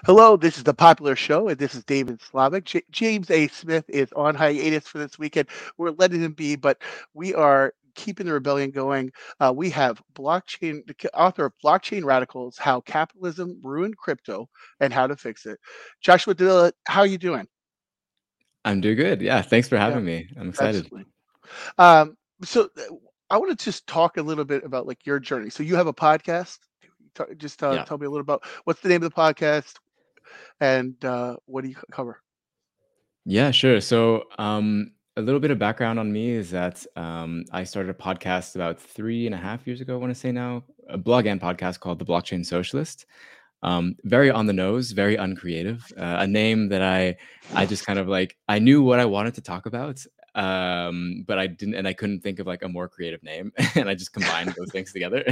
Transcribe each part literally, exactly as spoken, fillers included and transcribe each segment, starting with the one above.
Hello, this is the Popular Show, and this is David Slavic. J- James A. Smith is on hiatus for this weekend. We're letting him be, but we are keeping the rebellion going. Uh, we have blockchain, the c- author of Blockchain Radicals: How Capitalism Ruined Crypto and How to Fix It. Joshua Davila, how are you doing? I'm doing good. Yeah, thanks for Yeah, having me. I'm excited. absolutely. Um, so uh, I want to just talk a little bit about like your journey. So you have a podcast. Ta- Just uh, Yeah. tell me a little about what's the name of the podcast and uh, what do you cover? Yeah, sure. So, um, a little bit of background on me is that um, I started a podcast about three and a half years ago, I want to say now, a blog and podcast called The Blockchain Socialist. Um, very on the nose, very uncreative. Uh, a name that I I just kind of like I knew what I wanted to talk about, um, but I didn't, and I couldn't think of like a more creative name, and I just combined those things together,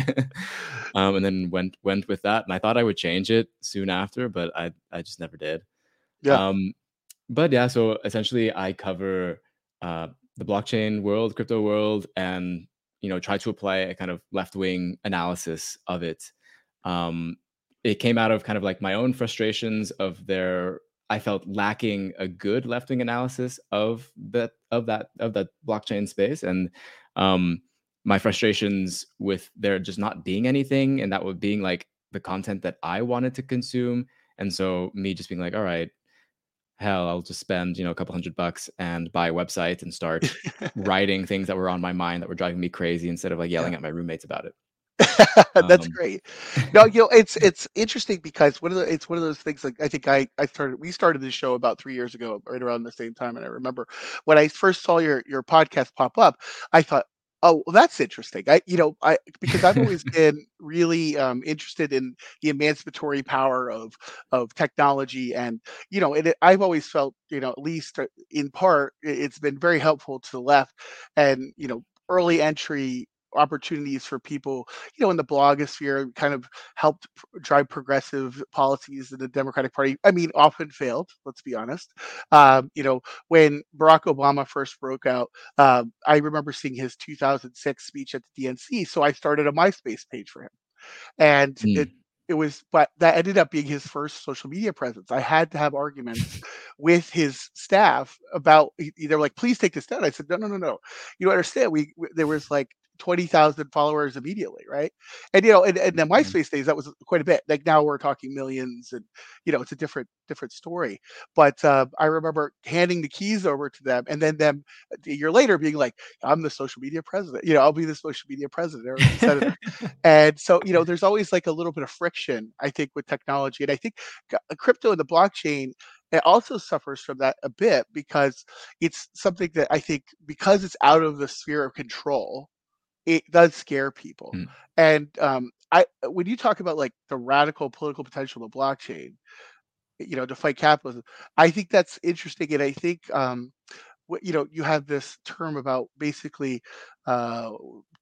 um, and then went went with that. And I thought I would change it soon after, but I I just never did. Yeah. Um, but yeah, so essentially, I cover uh, the blockchain world, crypto world, and you know try to apply a kind of left wing analysis of it. Um, it came out of kind of like my own frustrations of their. I felt lacking a good left wing analysis of that of that of that blockchain space, and um, my frustrations with there just not being anything, and that would being like the content that I wanted to consume, and so me just being like, all right, hell, I'll just spend, you know, a couple hundred bucks and buy a website and start writing things that were on my mind that were driving me crazy instead of like Yeah. yelling at my roommates about it. That's Um, great. No, you know, it's it's interesting because one of the it's one of those things like I think I I started we started this show about three years ago, right around the same time, and I remember when I first saw your your podcast pop up, I thought, "Oh, well, that's interesting." I you know, I because I've always been really um, interested in the emancipatory power of of technology, and you know, and it, I've always felt, you know, at least uh, in part, i- it's been very helpful to the left, and you know, early entry opportunities for people, you know, in the blogosphere, kind of helped p- drive progressive policies in the Democratic Party. I mean, often failed. Let's be honest. Um, you know, when Barack Obama first broke out, um, I remember seeing his two thousand six speech at the D N C. So I started a MySpace page for him, and it mm, it was, but that ended up being his first social media presence. I had to have arguments with his staff about. They're like, "Please take this down." I said, "No, no, no, no. You don't understand. We, we there was like twenty thousand followers immediately, right?" And you know, and, and the mm, MySpace days, that was quite a bit. Like now we're talking millions, and you know, it's a different different story. But uh, I remember handing the keys over to them, and then them a year later being like, "I'm the social media president. You know, I'll be the social media president or senator." And so, you know, there's always like a little bit of friction, I think, with technology. And I think c- crypto and the blockchain, it also suffers from that a bit because it's something that I think, because it's out of the sphere of control, it does scare people. mm. And um, I, when you talk about like the radical political potential of blockchain, you know, to fight capitalism, I think that's interesting. And I think, um, what, you know, you have this term about basically uh,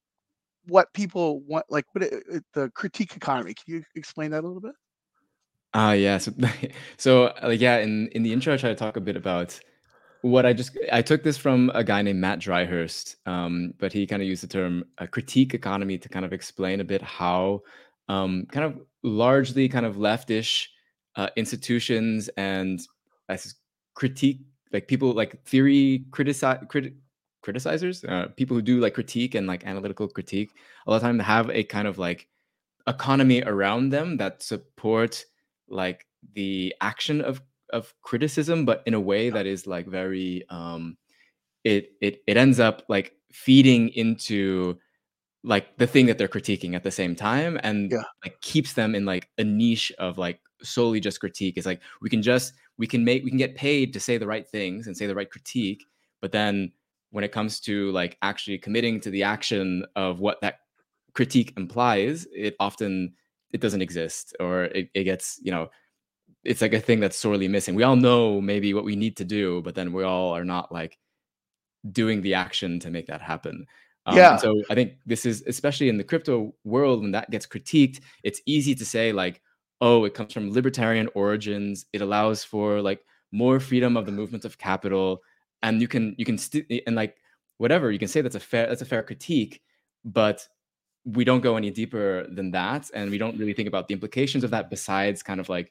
what people want, like what it, it- the critique economy. Can you explain that a little bit? Ah, yeah. So, so uh, yeah, in in the intro, I try to talk a bit about what I just I took this from a guy named Matt Dryhurst, um, but he kind of used the term uh, critique economy to kind of explain a bit how um, kind of largely kind of leftish uh, institutions and as critique like people like theory criticize criti- criticizers, uh, people who do like critique and like analytical critique, a lot of time have a kind of like economy around them that support like the action of of criticism, but in a way that is like very um it it it ends up like feeding into like the thing that they're critiquing at the same time, and Yeah, like keeps them in like a niche of like solely just critique. It's like we can just we can make we can get paid to say the right things and say the right critique, but then when it comes to like actually committing to the action of what that critique implies, it often it doesn't exist, or it, it gets, you know, it's like a thing that's sorely missing. We all know maybe what we need to do, but then we all are not like doing the action to make that happen. Um, and yeah, so I think this is especially in the crypto world when that gets critiqued, it's easy to say like, oh, it comes from libertarian origins. It allows for like more freedom of the movement of capital, and you can you can st- and like whatever you can say that's a fair that's a fair critique, but we don't go any deeper than that, and we don't really think about the implications of that besides kind of like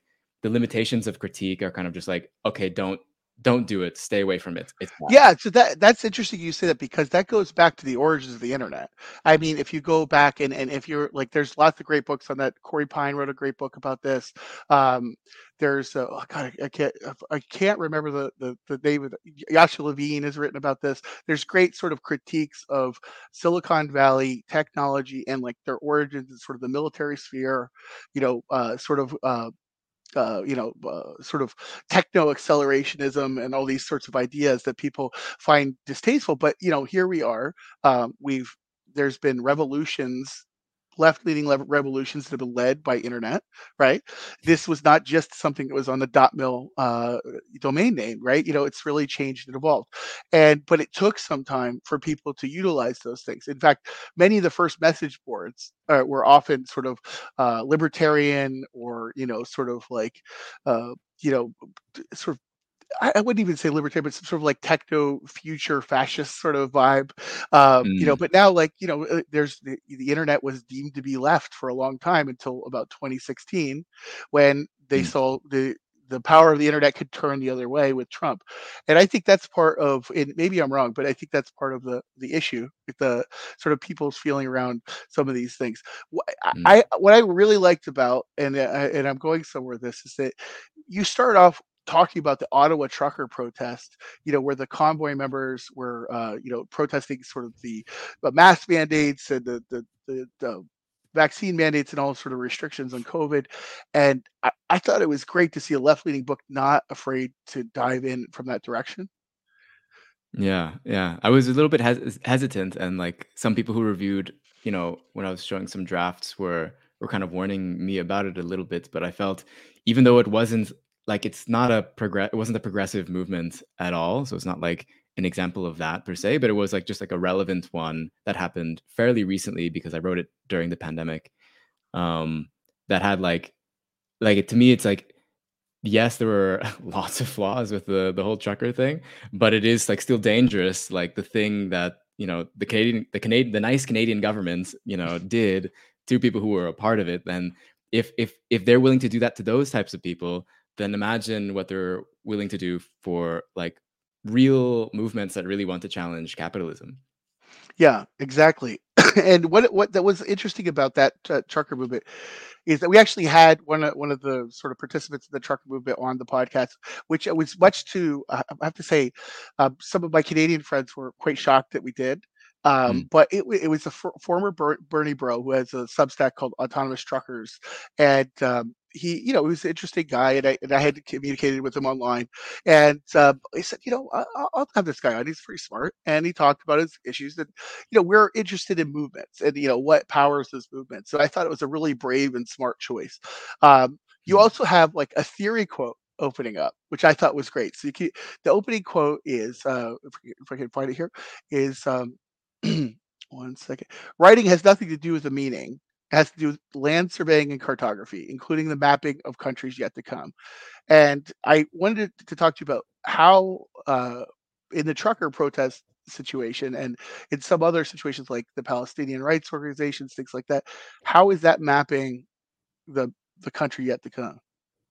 the limitations of critique are kind of just like, okay, don't don't do it, stay away from it. It's bad. Yeah, so that that's interesting you say that because that goes back to the origins of the internet. I mean, if you go back and, and if you're like, there's lots of great books on that. Corey Pine wrote a great book about this. Um, there's uh, oh God, I, I can't I can't remember the the the name of it. Yasha Levine has written about this. There's great sort of critiques of Silicon Valley technology and like their origins in sort of the military sphere, you know, uh, sort of uh, uh, you know, uh, sort of techno accelerationism and all these sorts of ideas that people find distasteful. But you know, here we are. Um, we've there's been revolutions, left-leaning lev- revolutions that have been led by internet, right? This was not just something that was on the dot mil uh, domain name, right? You know, it's really changed and evolved, and but it took some time for people to utilize those things. In fact, many of the first message boards uh, were often sort of uh, libertarian or you know, sort of like uh, you know, sort of I, I wouldn't even say libertarian, but some sort of like techno future fascist sort of vibe. Um, you know, Mm, but now like, you know, uh, there's the, the internet was deemed to be left for a long time until about twenty sixteen when they mm, saw the the power of the internet could turn the other way with Trump. And I think that's part of, and maybe I'm wrong, but I think that's part of the the issue with the sort of people's feeling around some of these things. What I, mm, I what I really liked about, and uh, and I'm going somewhere with this, is that you start off talking about the Ottawa trucker protest, you know, where the convoy members were, uh, you know, protesting sort of the, the mask mandates and the, the, the, the vaccine mandates and all sort of restrictions on COVID. And I, I thought it was great to see a left leaning book not afraid to dive in from that direction. yeah, yeah. I was a little bit hes hesitant, and like some people who reviewed, you know, when I was showing some drafts were were kind of warning me about it a little bit, but I felt even though it wasn't like it's not a progress it wasn't a progressive movement at all, so it's not like an example of that per se, but it was like just like a relevant one that happened fairly recently because I wrote it during the pandemic. Um, that had like like to me it's like yes, there were lots of flaws with the the whole trucker thing, but it is like still dangerous. Like the thing that you know the Canadian, the Canadian, the nice Canadian government, you know, did to people who were a part of it. Then if if if they're willing to do that to those types of people, then imagine what they're willing to do for like real movements that really want to challenge capitalism. Yeah, exactly. And what what that was interesting about that uh, trucker movement is that we actually had one of one of the sort of participants in the trucker movement on the podcast, which was much to uh, I have to say, um, some of my Canadian friends were quite shocked that we did. Um, Mm, but it, wa- it was a for, former Ber- Bernie bro who has a Substack called Autonomous Truckers, and um, he, you know, he was an interesting guy, and I and I had communicated with him online, and uh, he said, you know, I, I'll I'll have this guy on. He's pretty smart, and he talked about his issues, and you know, we're interested in movements and you know what powers those movements. So I thought it was a really brave and smart choice. Um, you mm, also have like a theory quote opening up, which I thought was great. So you can, the opening quote is, uh, if, we, if I can find it here, is um, one second. Writing has nothing to do with the meaning. It has to do with land surveying and cartography, including the mapping of countries yet to come. And I wanted to talk to you about how, uh, in the trucker protest situation and in some other situations like the Palestinian rights organizations, things like that, how is that mapping the the country yet to come?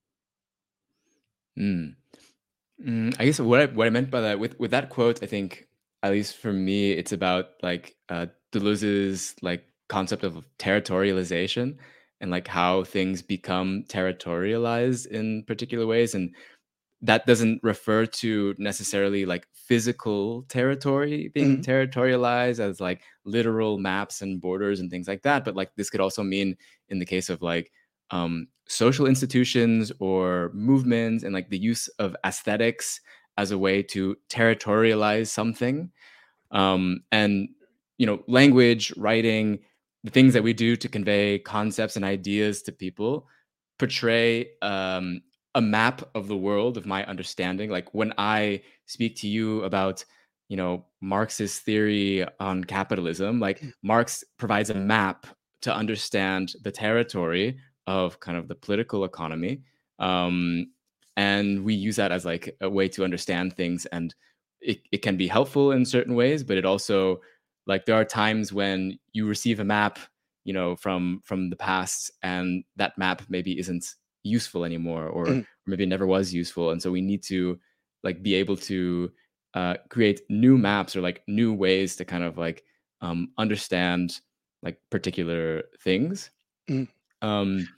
mm. Mm, I guess what I what I meant by that with with that quote, I think at least for me, it's about like uh, Deleuze's like concept of territorialization and like how things become territorialized in particular ways, and that doesn't refer to necessarily like physical territory being Mhm. territorialized as like literal maps and borders and things like that, but like this could also mean in the case of like um, social institutions or movements and like the use of aesthetics as a way to territorialize something, um, and you know language writing, the things that we do to convey concepts and ideas to people portray um, a map of the world of my understanding. Like when I speak to you about you know Marxist theory on capitalism, like Marx provides a map to understand the territory of kind of the political economy, um, and we use that as like a way to understand things, and it, it can be helpful in certain ways, but it also like there are times when you receive a map, you know, from from the past, and that map maybe isn't useful anymore, or Mhm. maybe it never was useful, and so we need to like be able to uh, create new maps or like new ways to kind of like um, understand like particular things. Mhm. Um,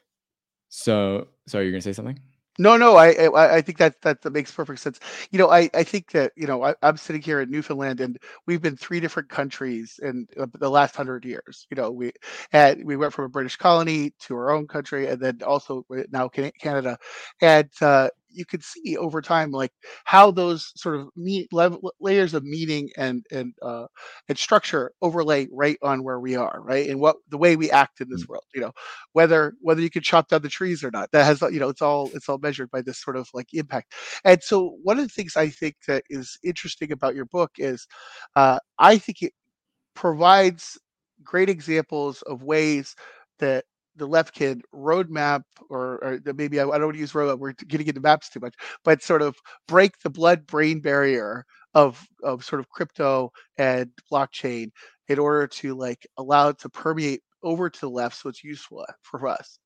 so sorry, you're gonna say something? No, no, I I I think that that that makes perfect sense. You know, I I think that, you know, I I'm sitting here in Newfoundland, and we've been three different countries in, uh, the last one hundred years. You know, we had we went from a British colony to our own country, and then also we're now Can Canada. And, uh, you could see over time, like, how those sort of me lev layers of meaning and and, uh, and structure overlay right on where we are, right? And what the way we act in Mm. this world, you know? whether whether you can chop down the trees or not. That has, you know, it's all it's all measured by this sort of like impact. And so one of the things I think that is interesting about your book is, uh, I think it provides great examples of ways that the left can roadmap, or, or that maybe I, I don't want to use roadmap. We're getting into maps too much, but sort of break the blood-brain barrier of of sort of crypto and blockchain in order to like allow it to permeate over to the left, so it's useful for us.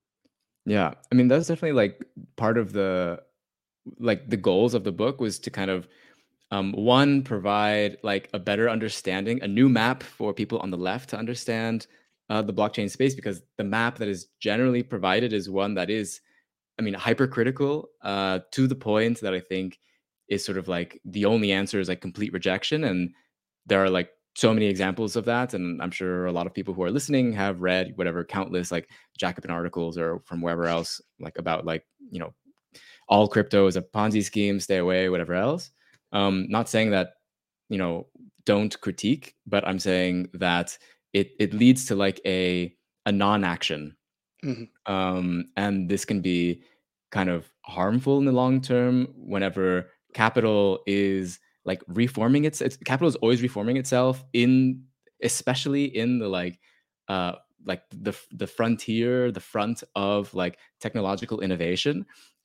Yeah, I mean that's definitely like part of the like the goals of the book was to kind of um, one provide like a better understanding, a new map for people on the left to understand uh, the blockchain space, because the map that is generally provided is one that is, I mean, hypercritical uh, to the point that I think is sort of like the only answer is like complete rejection. And there are like so many examples of that. And I'm sure a lot of people who are listening have read whatever countless like Jacobin articles or from wherever else, like about like, you know, all crypto is a Ponzi scheme, stay away, whatever else. Um, not saying that, you know, don't critique, but I'm saying that it it leads to like a a non-action, Hmm. um, and this can be kind of harmful in the long term whenever capital is like reforming its, it's capital is always reforming itself in, especially in the like uh like the the frontier, the front of like technological innovation.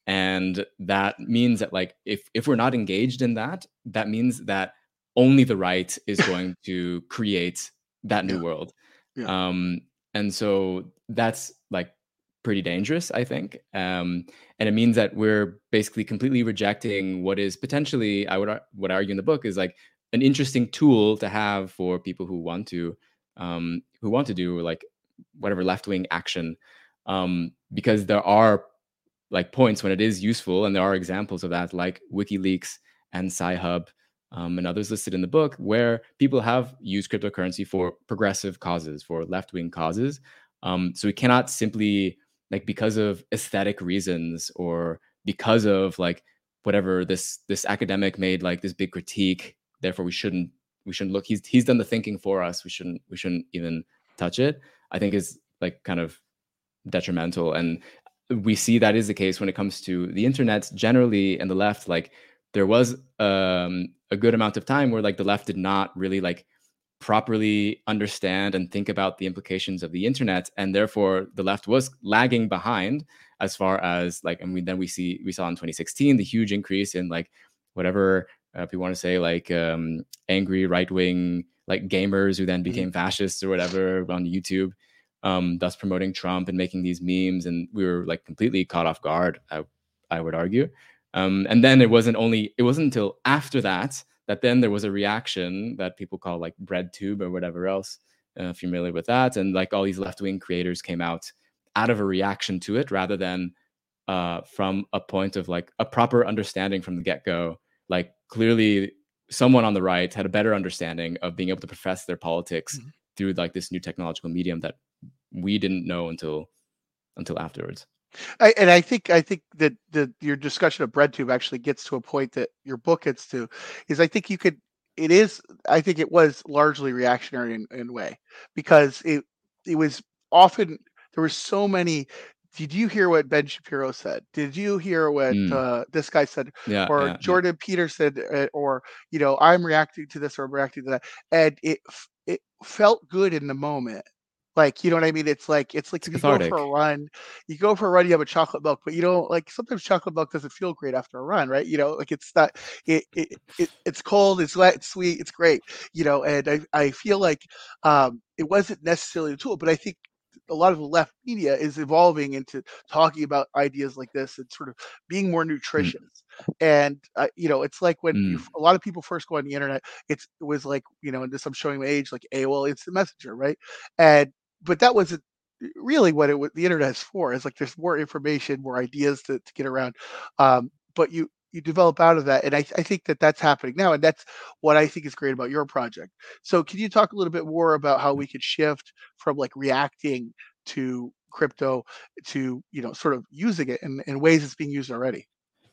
And that means that like if if we're not engaged in that, that means that only the right is going to create that new Yeah, world. yeah. um and so that's like pretty dangerous, I think. Um, and it means that we're basically completely rejecting what is potentially, I would ar- would argue in the book, is like an interesting tool to have for people who want to um, who want to do like whatever left wing action, um, because there are like points when it is useful, and there are examples of that, like WikiLeaks and Sci-Hub, um, and others listed in the book, where people have used cryptocurrency for progressive causes, for left-wing causes. Um, so we cannot simply like because of aesthetic reasons or because of like whatever this this academic made like this big critique. Therefore, we shouldn't we shouldn't look. He's he's done the thinking for us. We shouldn't we shouldn't even touch it. I think is like kind of detrimental. And we see that is the case when it comes to the internet generally and the left. Like there was um, a good amount of time where like the left did not really like properly understand and think about the implications of the internet, and therefore the left was lagging behind as far as like, and we then we see we saw in twenty sixteen the huge increase in like whatever uh, if you want to say like um, angry right wing like gamers who then Hmm. became fascists or whatever on YouTube, um, thus promoting Trump and making these memes, and we were like completely caught off guard. I, I would argue, um, and then it wasn't only it wasn't until after that that then there was a reaction that people call like BreadTube or whatever else, uh, familiar with that, and like all these left wing creators came out out of a reaction to it rather than uh, from a point of like a proper understanding from the get go. Like clearly, someone on the right had a better understanding of being able to profess their politics Hmm. through like this new technological medium that we didn't know until until afterwards. I, and I think I think that that your discussion of BreadTube actually gets to a point that your book gets to, is I think you could it is I think it was largely reactionary in, in a way, because it it was often there were so many. Did you hear what Ben Shapiro said? Did you hear what Mm. uh, this guy said, Yeah, or yeah, yeah. Jordan Peterson, uh, or you know I'm reacting to this or I'm reacting to that, and it f- it felt good in the moment. Like, you know what I mean? It's like it's like It's if you go for a cathartic. run, you go for a run, you have a chocolate milk, but you don't like sometimes chocolate milk doesn't feel great after a run, right? You know, like it's not it it, it it's cold, it's wet, it's sweet, it's great, you know, and I I feel like um it wasn't necessarily a tool, but I think a lot of the left media is evolving into talking about ideas like this and sort of being more Mm, nutritious. And uh, you know, it's like when you mm, a lot of people first go on the internet, it's it was like, you know, and this I'm showing my age, like A O L Instant Messenger, right? And but that wasn't really what it was the internet is for. It's like there's more information, more ideas to, to get around. Um, but you you develop out of that, and I, I think that that's happening now, and that's what I think is great about your project. So can you talk a little bit more about how we could shift from like reacting to crypto to, you know, sort of using it in, in ways it's being used already?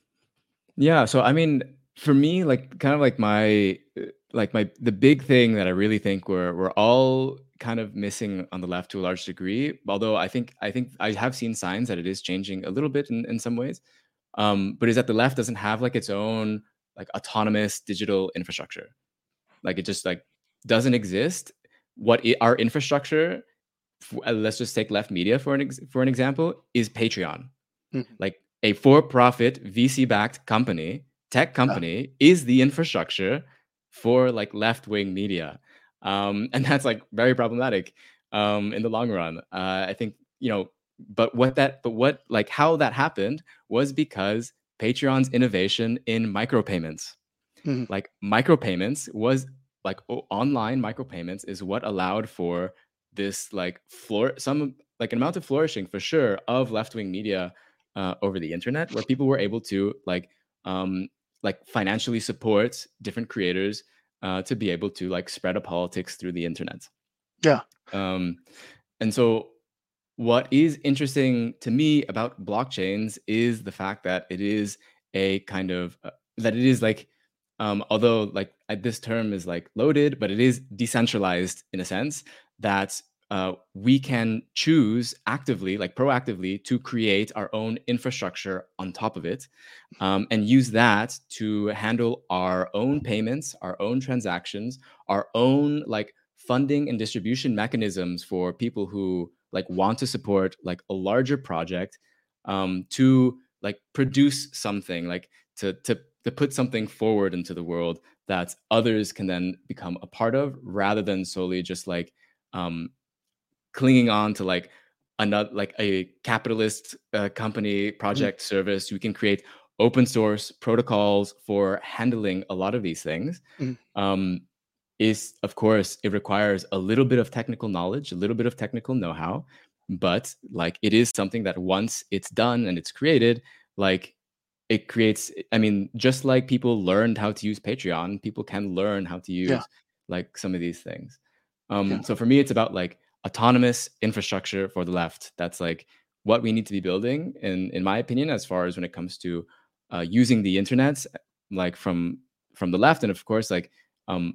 yeah, so I mean, for me, like kind of like my uh, like my the big thing that I really think we're we're all kind of missing on the left to a large degree. Although I think I think I have seen signs that it is changing a little bit in, in some ways. Um, but is that the left doesn't have like its own like autonomous digital infrastructure. Like it just like doesn't exist. What I, our infrastructure, f- uh, let's just take left media for an ex- for an example, is Patreon. Mhm. Like a for-profit V C-backed company, tech Yeah. company, is the infrastructure for like left-wing media, um, and that's like very problematic um, in the long run. Uh, I think you know, but what that, but what like how that happened was because Patreon's innovation in micropayments. Mhm. Like micropayments was like o- online micropayments is what allowed for this like floor some like an amount of flourishing for sure of left-wing media uh, over the internet where people were able to like um like financially support different creators uh, to be able to like spread a politics through the internet. Yeah. um and so what is interesting to me about blockchains is the fact that it is a kind of uh, that it is like um, although like uh, this term is like loaded, but it is decentralized in a sense that uh, we can choose actively, like proactively, to create our own infrastructure on top of it, um, and use that to handle our own payments, our own transactions, our own like funding and distribution mechanisms for people who like want to support like a larger project, um, to like produce something like to to to put something forward into the world that others can then become a part of rather than solely just like um, clinging on to like another like a capitalist uh, company Mhm. project service. We can create open source protocols for handling a lot of these things. Mhm. um, is of course it requires a little bit of technical knowledge, a little bit of technical know-how, but like it is something that once it's done and it's created, like it creates, I mean, just like people learned how to use Patreon, people can learn how to Yeah. use like some of these things. Yeah. Um, so for me, it's about like autonomous infrastructure for the left. That's like what we need to be building, in in my opinion, as far as when it comes to uh, using the internet, like from from the left, and of course, like um,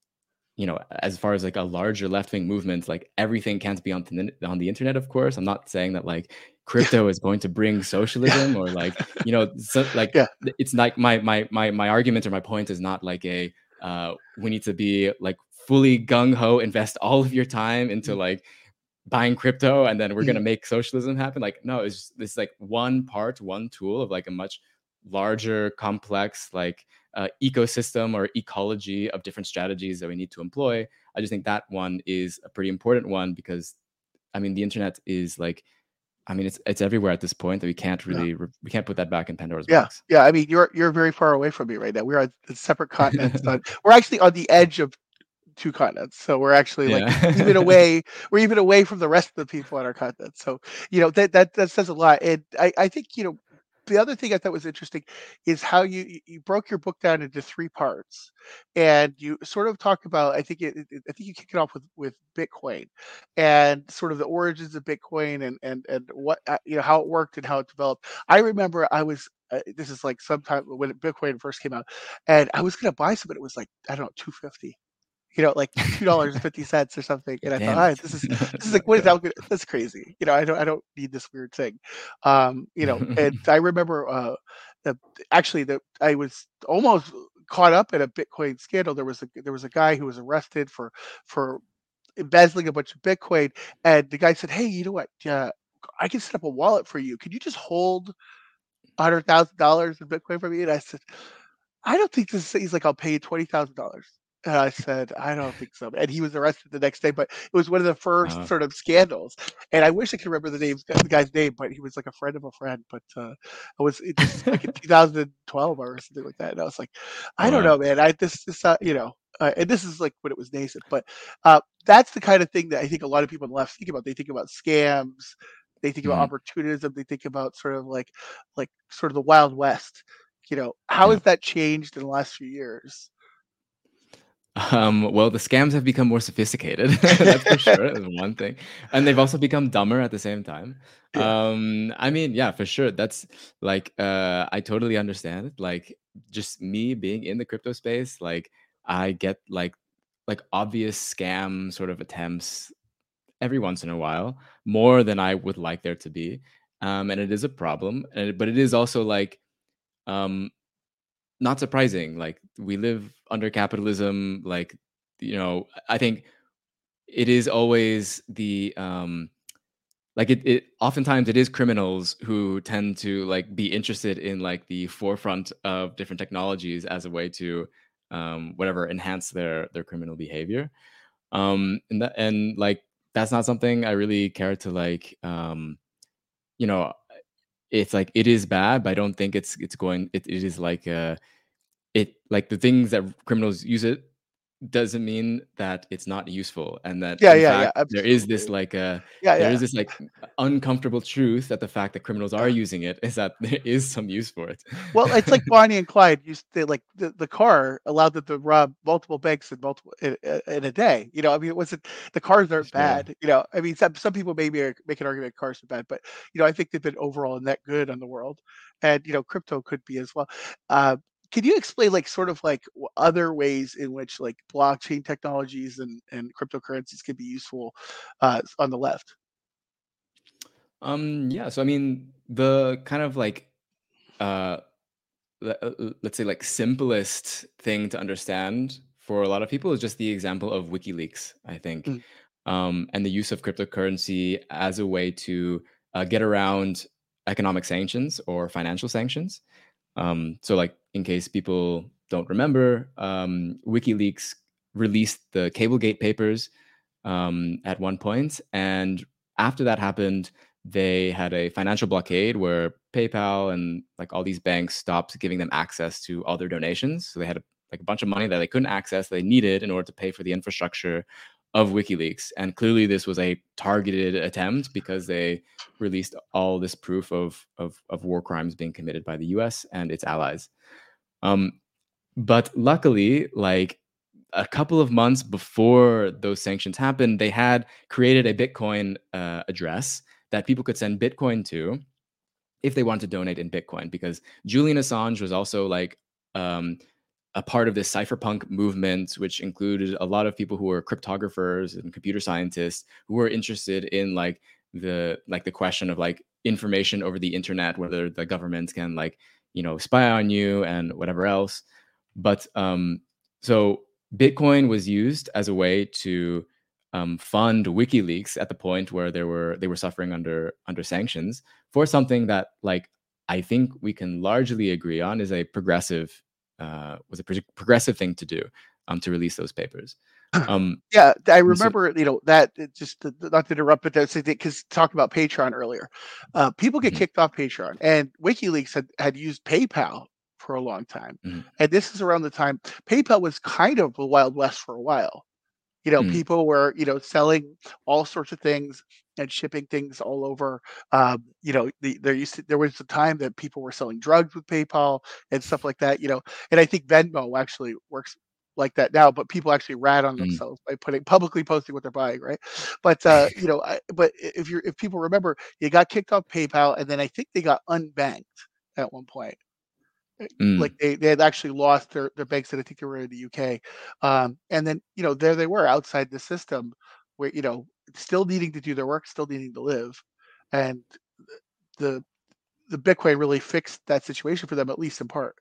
you know, as far as like a larger left wing movement, like everything can't be on the on the internet. Of course, I'm not saying that like Yeah. crypto is going to bring Yeah. socialism or like you know, so, like Yeah. th- it's like my my my my argument or my point is not like a uh, we need to be like fully gung ho, invest all of your time into Mhm. like buying crypto and then we're gonna Mhm. make socialism happen. Like, no, it's just, this like one part, one tool of like a much larger, complex like uh, ecosystem or ecology of different strategies that we need to employ. I just think that one is a pretty important one because I mean the internet is like I mean it's it's everywhere at this point that we can't Yeah. really re- we can't put that back in Pandora's Yeah, box. yeah. I mean, you're you're very far away from me right now. We're on separate continents. On, we're actually on the edge of two continents, so we're actually like even Yeah. away. We're even away from the rest of the people on our continent. So you know that that that says a lot. And I I think you know the other thing I thought was interesting is how you you you broke your book down into three parts, and you sort of talk about. I think it, it- I think you kick it off with with Bitcoin, and sort of the origins of Bitcoin and and and what uh, you know how it worked and how it developed. I remember I was uh, this is like sometime when Bitcoin first came out, and I was gonna buy some, but it was like I don't know, two fifty. You know, like two dollars and fifty cents or something. And I thought, Damn all right, it. this is this is My like what is God. that? Gonna- That's crazy. You know, I don't I don't need this weird thing. Um, you know, and I remember uh, the actually the I was almost caught up in a Bitcoin scandal. There was a there was a guy who was arrested for for embezzling a bunch of Bitcoin, and the guy said, "Hey, you know what? Yeah, I can set up a wallet for you. Could you just hold a hundred thousand dollars in Bitcoin for me?" And I said, "I don't think this is." He's like, "I'll pay you twenty thousand dollars." And I said, "I don't think so." And he was arrested the next day, but it was one of the first Uh, sort of scandals. And I wish I could remember the names the guy's name, but he was like a friend of a friend. But uh, it was it just like in two thousand twelve or something like that. And I was like, I don't wow. know, man. I this this uh, you know, uh, and this is like when it was nascent. But uh, that's the kind of thing that I think a lot of people on the left think about. They think about scams. They think about Mhm. opportunism. They think about sort of like like sort of the Wild West. You know, how Yeah. has that changed in the last few years? Um, well, the scams have become more sophisticated. That's for sure. Is one thing, and they've also become dumber at the same time. Yeah. Um, I mean, yeah, for sure. That's like, uh, I totally understand it. Like, just me being in the crypto space, like, I get like, like obvious scam sort of attempts every once in a while, more than I would like there to be. Um, and it is a problem. And it, but it is also like, um, not surprising. Like we live under capitalism. Like, you know, I think it is always the um like it, it oftentimes it is criminals who tend to like be interested in like the forefront of different technologies as a way to um whatever enhance their their criminal behavior. Um and that and like that's not something I really care to like um you know, it's like it is bad, but I don't think it's it's going it, it is like uh it like the things that criminals use it doesn't mean that it's not useful, and that Yeah, in yeah, yeah, fact there is this absolutely. like uh Yeah, there yeah, is this like uncomfortable truth that the fact that criminals are yeah. using it is that there is some use for it. Well, it's like Bonnie and Clyde used to like the the car allowed them to rob multiple banks in multiple in in in a day, you know, I mean, it wasn't the cars aren't Sure. bad, you know, I mean, some some people maybe are make an argument cars are bad, but, you know, I think they've been overall net good on the world, and, you know, crypto could be as well. Uh, can you explain, like, sort of like w other ways in which, like, blockchain technologies and and cryptocurrencies could be useful, uh, on the left? Um, yeah, so I mean, the kind of like, uh le- uh, uh, let's say like simplest thing to understand for a lot of people is just the example of WikiLeaks, I think, Mm, um, and the use of cryptocurrency as a way to uh, get around economic sanctions or financial sanctions. Um, so, like, in case people don't remember, um, WikiLeaks released the Cablegate papers um, at one point, and after that happened, they had a financial blockade where PayPal and like all these banks stopped giving them access to all their donations. So they had a, like a bunch of money that they couldn't access that they needed in order to pay for the infrastructure of WikiLeaks. And clearly, this was a targeted attempt because they released all this proof of of, of war crimes being committed by the U S and its allies. Um, but luckily, like a couple of months before those sanctions happened, they had created a Bitcoin uh, address that people could send Bitcoin to if they wanted to donate in Bitcoin. Because Julian Assange was also like um, a part of this cypherpunk movement, which included a lot of people who were cryptographers and computer scientists who were interested in like the like the question of like information over the internet, whether the government can like you know spy on you and whatever else. But um, so Bitcoin was used as a way to um, fund WikiLeaks at the point where they were they were suffering under under sanctions for something that like I think we can largely agree on is a progressive uh, was a pro- progressive thing to do um, to release those papers. Um, Yeah, I and so, remember, you know, that it just to, not to interrupt, but that's because talking about Patreon earlier, uh, people get mhm, kicked off Patreon, and WikiLeaks had had used PayPal for a long time, mhm, and this is around the time PayPal was kind of the Wild West for a while. You know, mhm, people were, you know, selling all sorts of things and shipping things all over. Um, you know, the, there used to, there was a time that people were selling drugs with PayPal and stuff like that. You know, and I think Venmo actually works like that now, but people actually rat on mhm. themselves by putting publicly posting what they're buying, right? But uh, you know, I, but if you're if people remember, you got kicked off PayPal, and then I think they got unbanked at one point. Eh, like Mm. they they had actually lost their their banks that I think they were in the U K. Um, and then, you know, there they were outside the system where, you know, still needing to do their work, still needing to live. And the the Bitcoin really fixed that situation for them, at least in part.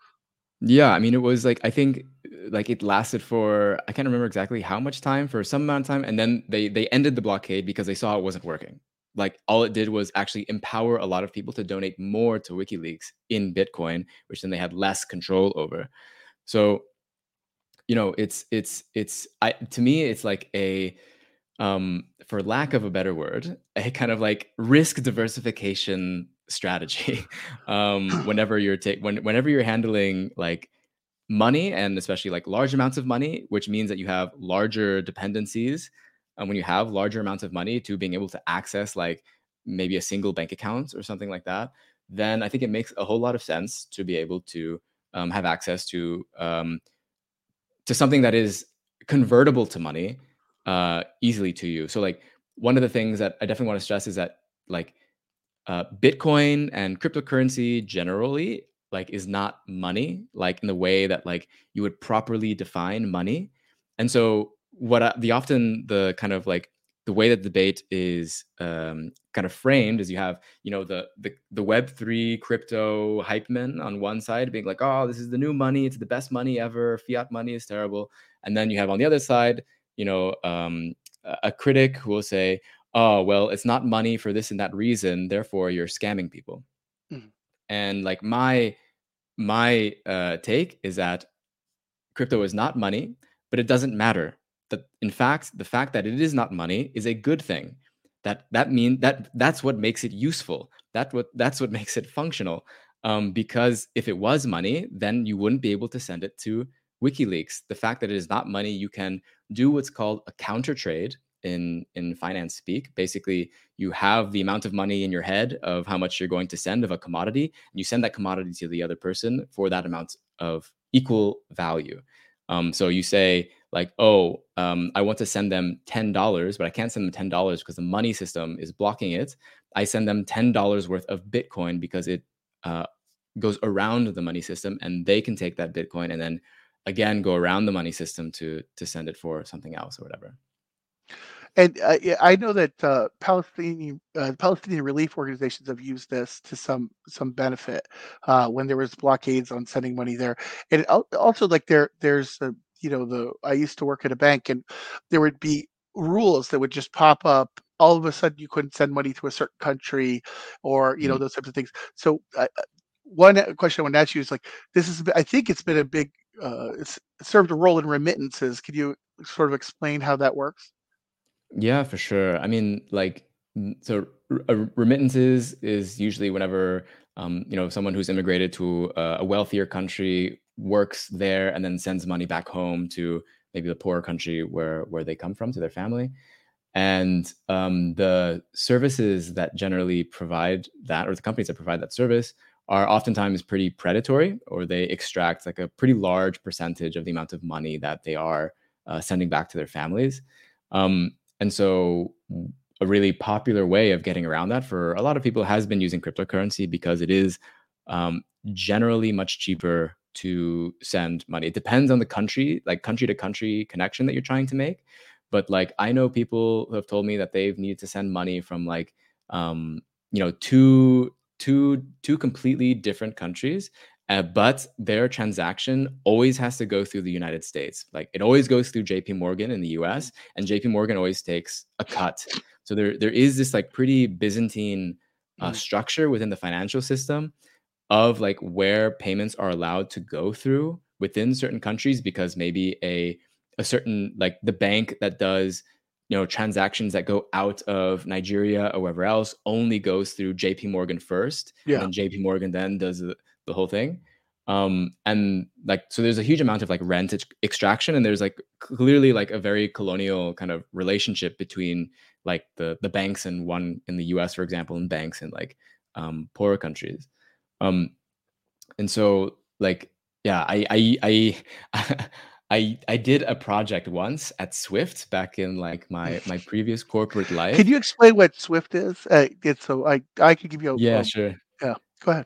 Yeah, I mean, it was like I think uh, like it lasted for I can't remember exactly how much time for some amount of time, and then they they ended the blockade because they saw it wasn't working. Like all it did was actually empower a lot of people to donate more to WikiLeaks in Bitcoin, which then they had less control over. So you know, it's it's it's I to me, it's like a, um, for lack of a better word, a kind of like risk diversification strategy. Um, whenever you're ta- when whenever you're handling like money, and especially like large amounts of money, which means that you have larger dependencies. And when you have larger amounts of money to being able to access like maybe a single bank account or something like that, then I think it makes a whole lot of sense to be able to um, have access to um, to something that is convertible to money uh, easily to you. So like one of the things that I definitely want to stress is that like uh, Bitcoin and cryptocurrency generally like is not money, like in the way that like you would properly define money. And so what I, the often the kind of like the way that debate is um, kind of framed is you have, you know, the the the Web three crypto hype men on one side being like, oh, this is the new money, it's the best money ever, fiat money is terrible. And then you have on the other side, you know, um, a a critic who will say, oh, well, it's not money for this and that reason, therefore you're scamming people. Mhm. And like my my uh, take is that crypto is not money, but it doesn't matter. That in fact, the fact that it is not money is a good thing. That that mean that that's what makes it useful. That what that's what makes it functional. Um, because if it was money, then you wouldn't be able to send it to WikiLeaks. The fact that it is not money, you can do what's called a counter trade in in finance speak. Basically, you have the amount of money in your head of how much you're going to send of a commodity, and you send that commodity to the other person for that amount of equal value. Um, so you say like, oh, um, I want to send them ten dollars, but I can't send them ten dollars because the money system is blocking it. I send them ten dollars worth of Bitcoin because it uh, goes around the money system, and they can take that Bitcoin and then again go around the money system to to send it for something else or whatever. And uh, yeah, I know that uh, Palestinian uh, Palestinian relief organizations have used this to some some benefit uh, when there was blockades on sending money there. And it al- also, like there there's a, you know the I used to work at a bank, and there would be rules that would just pop up. All of a sudden, you couldn't send money to a certain country, or you know Mm. those types of things. So uh, uh, one uh, question I want to ask you is like this is I think it's been a big uh, it's served a role in remittances. Can you sort of explain how that works? Yeah, for sure. I mean, like, n- so r- uh, remittances is usually whenever, um, you know, someone who's immigrated to a, a wealthier country works there and then sends money back home to maybe the poorer country where where they come from to their family. And um, the services that generally provide that, or the companies that provide that service, are oftentimes pretty predatory, or they extract like a pretty large percentage of the amount of money that they are uh, sending back to their families. Um, and so, w- a really popular way of getting around that for a lot of people has been using cryptocurrency because it is um, generally much cheaper to send money. It depends on the country, like country to country connection that you're trying to make, but like I know people who have told me that they've needed to send money from like um, you know two two two completely different countries, uh, but their transaction always has to go through the United States. Like it always goes through J P Morgan in the U S, and J P Morgan always takes a cut. So there there is this like pretty Byzantine uh, Mhm. structure within the financial system of like where payments are allowed to go through within certain countries, because maybe a a certain like the bank that does, you know, transactions that go out of Nigeria or wherever else only goes through J P Morgan first, and Yeah. then J P Morgan then does the, the whole thing. Um, and like so there's a huge amount of like rent ex- extraction, and there's like clearly like a very colonial kind of relationship between like the the banks and one in the U S, for example, and banks in like um, poorer countries. Um, and so like yeah, I I I I I did a project once at Swift back in like my my previous corporate Can life. you explain what Swift is? Uh, it's so I I could give you a, Yeah, um, sure. yeah, go ahead.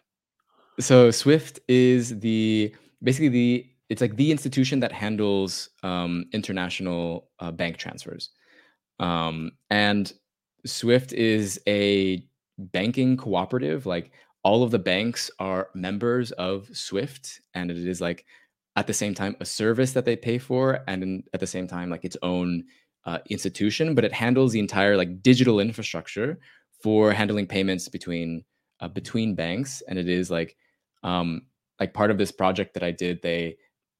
So Swift is the basically the it's like the institution that handles um, international uh, bank transfers. Um, and Swift is a banking cooperative. Like all of the banks are members of Swift, and it is like at the same time a service that they pay for, and in, at the same time like its own uh, institution. But it handles the entire like digital infrastructure for handling payments between uh, between banks, and it is like um, like part of this project that I did. They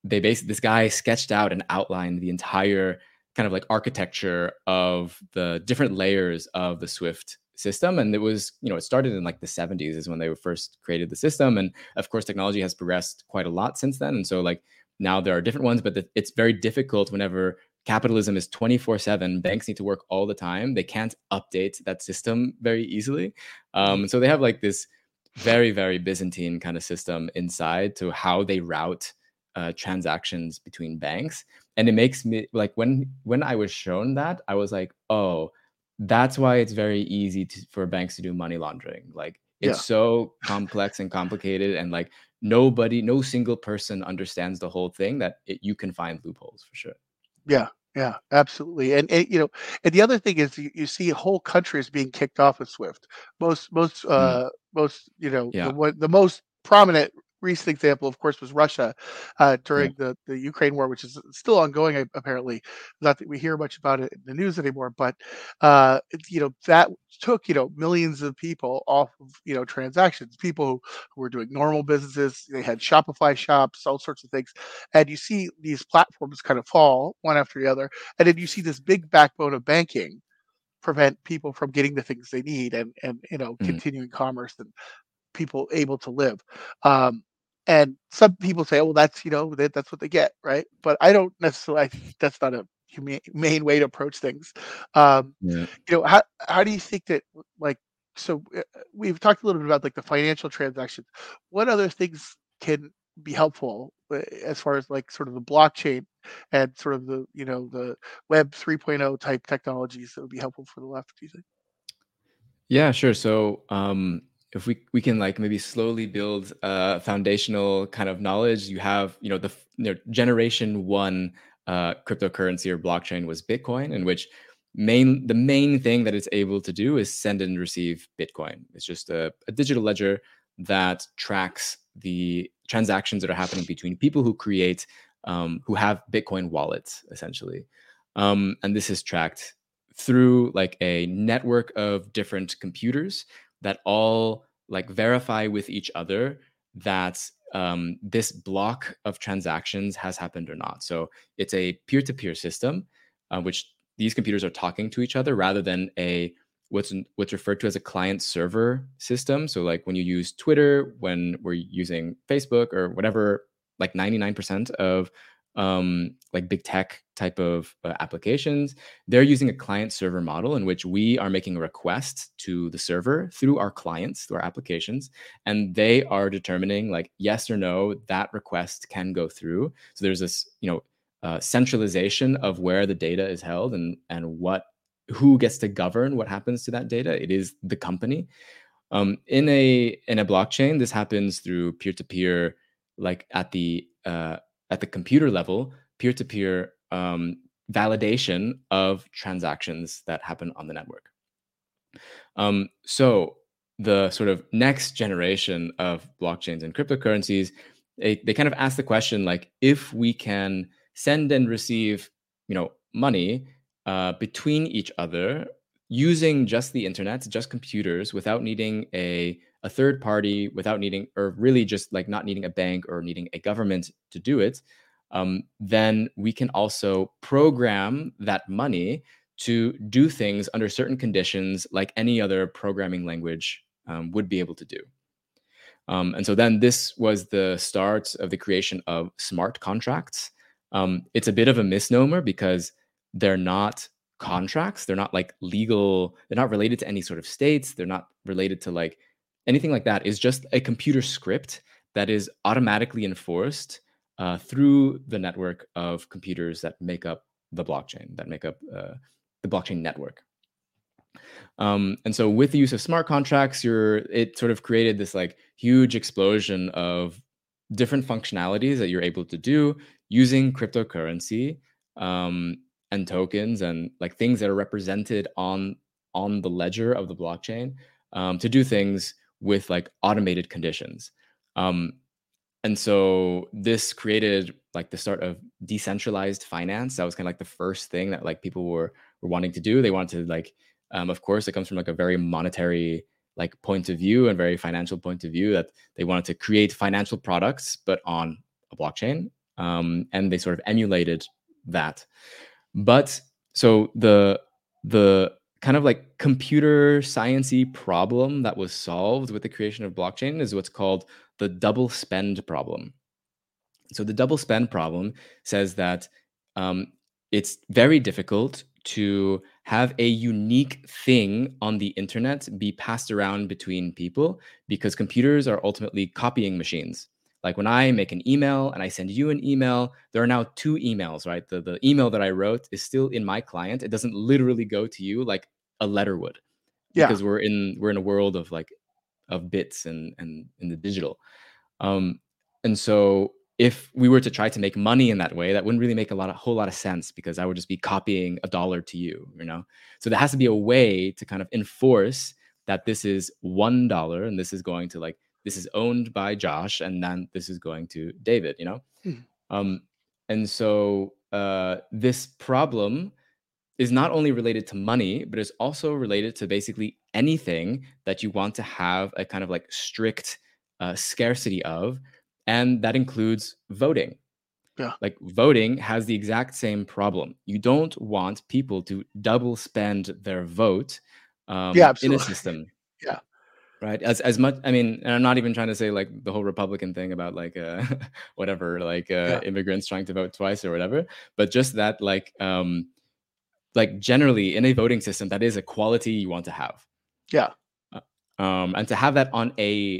they basically this guy sketched out and outlined the entire kind of like architecture of the different layers of the Swift system. And it was, you know, it started in like the seventies is when they first created the system. And of course, technology has progressed quite a lot since then. And so like now there are different ones, but the, it's very difficult whenever capitalism is twenty-four seven. Banks need to work all the time. They can't update that system very easily. Mhm. Um, so they have like this very, very Byzantine kind of system inside to how they route uh, transactions between banks. And it makes me like when when I was shown that, I was like, oh, that's why it's very easy to, for banks to do money laundering. Like it's Yeah. so complex and complicated, and like nobody, no single person understands the whole thing, that it, you can find loopholes for sure. Yeah, yeah, absolutely. And, and you know, and the other thing is you, you see whole countries being kicked off of Swift. Most most Mm, uh most you know the yeah, one the most prominent recent example, of course, was Russia uh, yeah, during the the Ukraine war, which is still ongoing. a- Apparently, not that we hear much about it in the news anymore, but uh, it- you know that took you know millions of people off of you know transactions. People who, who were doing normal businesses, they had Shopify shops, all sorts of things, and you see these platforms kind of fall one after the other, and then you see this big backbone of banking prevent people from getting the things they need and and you know mm, continuing commerce and people able to live. Um, and some people say, oh, well, that's you know that, that's what they get, right? But I don't necessarily. I, that's not a humane, humane way to approach things. Um, yeah. you know, how how do you think that like so uh, we've talked a little bit about like the financial transactions. What other things can be helpful uh, as far as like sort of the blockchain and sort of the you know the web 3.0 type technologies that would be helpful for the left, do you think? Yeah, sure. So, um, if we we can like maybe slowly build a foundational kind of knowledge, you have, you know, the f- you know, generation one uh, cryptocurrency or blockchain was Bitcoin, in which main the main thing that it's able to do is send and receive Bitcoin. It's just a, a digital ledger that tracks the transactions that are happening between people who create um, who have Bitcoin wallets, essentially. Um, and this is tracked through like a network of different computers that all like verify with each other that um, this block of transactions has happened or not. So it's a peer-to-peer system, uh, which these computers are talking to each other rather than a what's what's referred to as a client server system. So like when you use Twitter, when we're using Facebook or whatever, like ninety-nine percent of um, like big tech type of uh, applications, they're using a client server model in which we are making a request to the server through our clients, through our applications, and they are determining like yes or no that request can go through. So there's this, you know, uh, centralization of where the data is held and and what who gets to govern what happens to that data. It is the company. Um, in a in a blockchain, this happens through peer to peer, like at the uh, at the computer level, peer to peer validation of transactions that happen on the network. Um, so the sort of next generation of blockchains and cryptocurrencies, they, they kind of ask the question like, if we can send and receive, you know, money uh, between each other using just the internet, just computers, without needing a a third party, without needing, or really just like not needing a bank or needing a government to do it, um, then we can also program that money to do things under certain conditions like any other programming language um, would be able to do. Um, and so then this was the start of the creation of smart contracts. Um, it's a bit of a misnomer because they're not contracts. They're not like legal, they're not related to any sort of states. They're not related to like anything like that. It's just a computer script that is automatically enforced uh, through the network of computers that make up the blockchain, that make up uh, the blockchain network. Um, and so with the use of smart contracts, you're it sort of created this like huge explosion of different functionalities that you're able to do using cryptocurrency um, and tokens and like things that are represented on on the ledger of the blockchain um, to do things with like automated conditions. Um, and so this created like the start of decentralized finance. That was kind of like the first thing that like people were were wanting to do. They wanted to like, um, of course, it comes from like a very monetary like point of view and very financial point of view that they wanted to create financial products, but on a blockchain. um, and they sort of emulated that. But so the the kind of like computer sciencey problem that was solved with the creation of blockchain is what's called the double spend problem. So the double spend problem says that um, it's very difficult to have a unique thing on the internet be passed around between people because computers are ultimately copying machines. Like when I make an email and I send you an email, there are now two emails, right? The, the email that I wrote is still in my client. It doesn't literally go to you like a letter would Yeah, because we're in we're in a world of like of bits and and in the digital. Um, and so if we were to try to make money in that way, that wouldn't really make a lot of whole lot of sense because I would just be copying a dollar to you, you know? So there has to be a way to kind of enforce that this is one dollar and this is going to like this is owned by Josh and then this is going to David, you know? mhm, Um, and so uh, this problem is not only related to money, but is also related to basically anything that you want to have a kind of like strict uh, scarcity of. And that includes voting. yeah, Like voting has the exact same problem. You don't want people to double spend their vote yeah, um, in a absolutely. system, Yeah, right? As as much, I mean, and I'm not even trying to say like the whole Republican thing about like uh, whatever, like uh, yeah, immigrants trying to vote twice or whatever, but just that like um, like generally in a voting system, that is a quality you want to have. yeah, Uh, Um, and to have that on a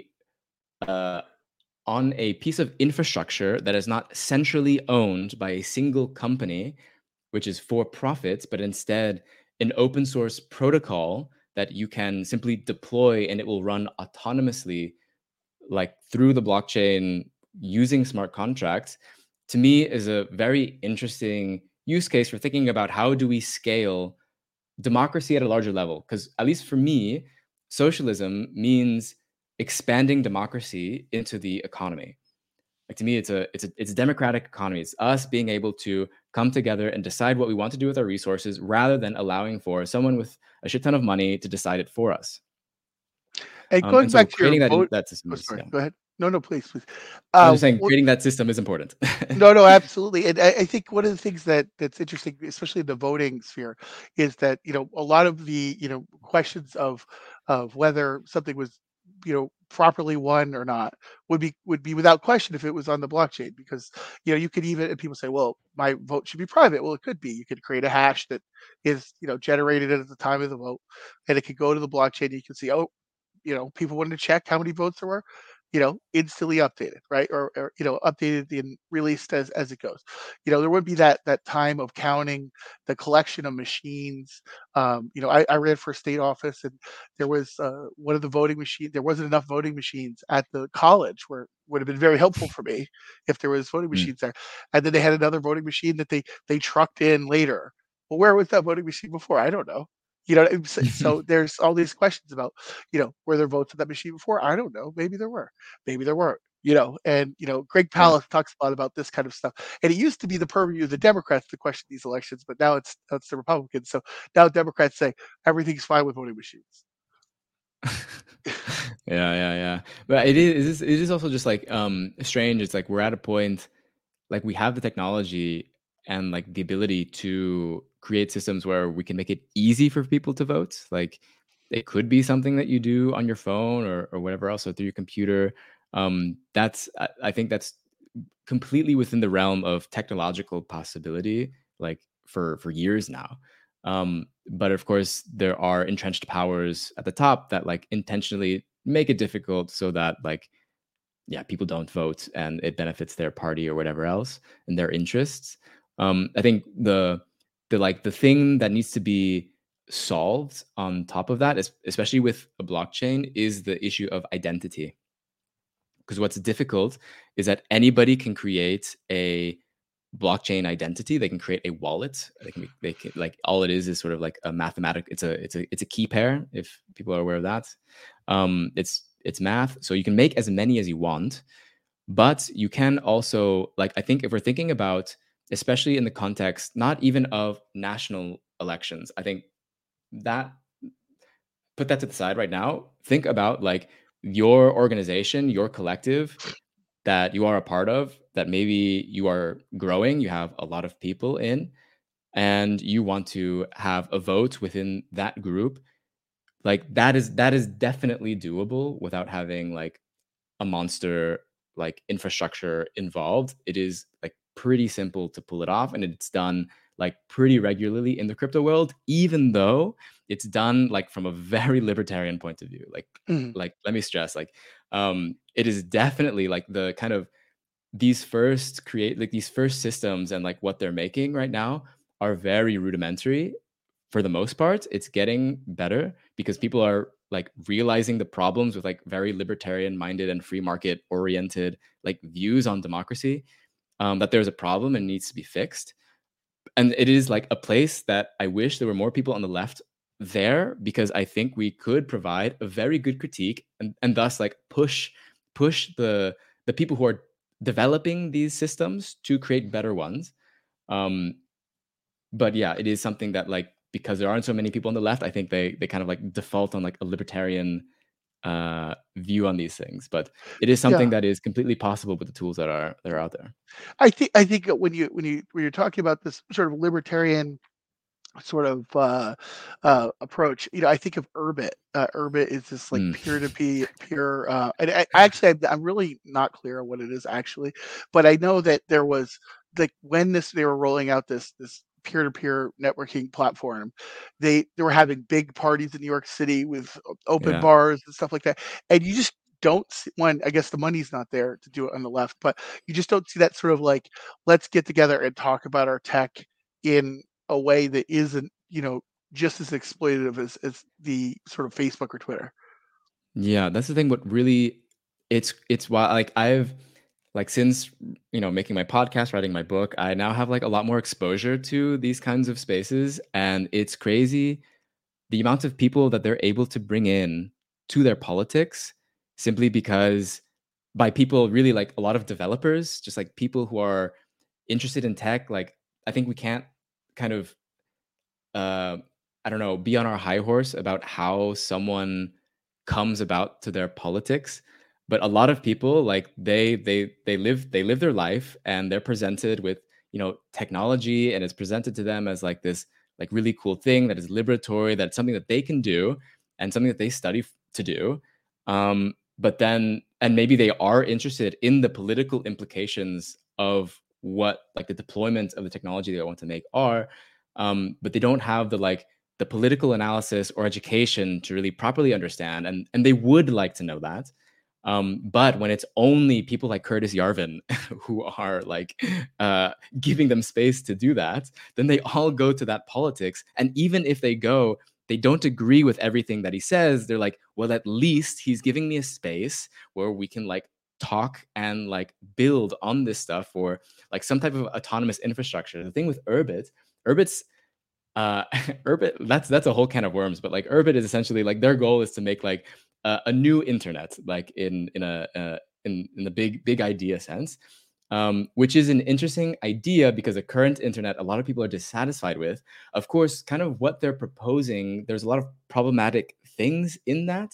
uh, on a piece of infrastructure that is not centrally owned by a single company, which is for profit, but instead an open source protocol that you can simply deploy and it will run autonomously, like through the blockchain using smart contracts, to me is a very interesting use case for thinking about how do we scale democracy at a larger level, because at least for me socialism means expanding democracy into the economy. Like to me it's a it's a it's a democratic economy. It's us being able to come together and decide what we want to do with our resources rather than allowing for someone with a shit ton of money to decide it for us. and Um, going and so back to your creating that in, vote. that Oh, system is, sorry, yeah, go ahead. No, no, please, please. I'm Uh, just saying what creating that system is important. No, no, absolutely. And I, I think one of the things that that's interesting, especially in the voting sphere, is that you know a lot of the you know questions of of whether something was you know properly won or not would be would be without question if it was on the blockchain, because you know you could even, and people say, well, my vote should be private. Well, it could be. You could create a hash that is you know generated at the time of the vote, and it could go to the blockchain. You can see, oh, you know, people wanted to check how many votes there were, you know, instantly updated, right? Or, or you know, updated and released as as it goes. You know, there would be that that time of counting, the collection of machines. Um, you know, I, I ran for state office, and there was uh, one of the voting machines. There wasn't enough voting machines at the college where it would have been very helpful for me if there was voting Mm. machines there. And then they had another voting machine that they they trucked in later. Well, where was that voting machine before? I don't know. You know, so, so there's all these questions about, you know, were there votes on that machine before? I don't know. Maybe there were. Maybe there weren't. You know, and you know, Greg Yeah. Palast talks a lot about this kind of stuff. And it used to be the purview of the Democrats to question these elections, but now it's it's the Republicans. So now Democrats say everything's fine with voting machines. Yeah, yeah, yeah. But it is it is also just like um strange. It's like we're at a point like we have the technology and like the ability to create systems where we can make it easy for people to vote. Like it could be something that you do on your phone or or whatever else or through your computer. Um that's I, I think that's completely within the realm of technological possibility, like for for years now. Um, but of course, there are entrenched powers at the top that like intentionally make it difficult so that like yeah, people don't vote and it benefits their party or whatever else and their interests. Um, I think the the like the thing that needs to be solved on top of that, is, especially with a blockchain, is the issue of identity, because what's difficult is that anybody can create a blockchain identity. They can create a wallet. They can, they can like all it is is sort of like a mathematic. It's a it's a it's a key pair. If people are aware of that, um, it's it's math. So you can make as many as you want, but you can also like I think if we're thinking about, especially in the context not even of national elections, I think that put that to the side right now. Think about like your organization, your collective that you are a part of, that maybe you are growing, you have a lot of people in, and you want to have a vote within that group, like that is that is definitely doable without having like a monster like infrastructure involved. It is like pretty simple to pull it off, and it's done like pretty regularly in the crypto world, even though it's done like from a very libertarian point of view. Like, Mhm. like let me stress, like um, it is definitely like the kind of these first create like these first systems and like what they're making right now are very rudimentary for the most part. It's getting better because people are like realizing the problems with like very libertarian minded and free market oriented like views on democracy, um, that there's a problem and needs to be fixed. And it is like a place that I wish there were more people on the left there, because I think we could provide a very good critique and, and thus like push push the the people who are developing these systems to create better ones. Um, but yeah, it is something that like because there aren't so many people on the left, I think they they kind of like default on like a libertarian uh, view on these things. But it is something Yeah. that is completely possible with the tools that are that are out there. I think I think when you when you when you're talking about this sort of libertarian sort of uh, uh, approach, you know, I think of Urbit. Uh, Urbit is this like Mm, peer-to-peer, peer. Uh, and I, actually, I'm, I'm really not clear on what it is actually, but I know that there was like when this they were rolling out this this peer-to-peer networking platform, they they were having big parties in New York City with open yeah. bars and stuff like that, and you just don't see one. I guess the money's not there to do it on the left, but you just don't see that sort of like let's get together and talk about our tech in a way that isn't, you know, just as exploitative as as the sort of Facebook or Twitter. Yeah, that's the thing. What really, it's it's why like I've like since you know making my podcast, writing my book, I now have like a lot more exposure to these kinds of spaces, and it's crazy the amount of people that they're able to bring in to their politics simply because by people really like a lot of developers, just like people who are interested in tech. Like I think we can't kind of uh, I don't know, be on our high horse about how someone comes about to their politics. But a lot of people, like they they they live they live their life and they're presented with, you know, technology, and it's presented to them as like this like really cool thing that is liberatory, that's something that they can do and something that they study f- to do. Um, but then and maybe they are interested in the political implications of what like the deployment of the technology they want to make are, um, but they don't have the like the political analysis or education to really properly understand, and and they would like to know that. Um, but when it's only people like Curtis Yarvin who are like uh, giving them space to do that, then they all go to that politics. And even if they go, they don't agree with everything that he says. They're like, well, at least he's giving me a space where we can like talk and like build on this stuff for like some type of autonomous infrastructure. The thing with Urbit, Urbit's uh, Urbit, that's that's a whole can of worms. But like Urbit is essentially like their goal is to make like a, a new internet, like in in a uh, in in the big big idea sense, um, which is an interesting idea because the current internet a lot of people are dissatisfied with. Of course, kind of what they're proposing, there's a lot of problematic things in that,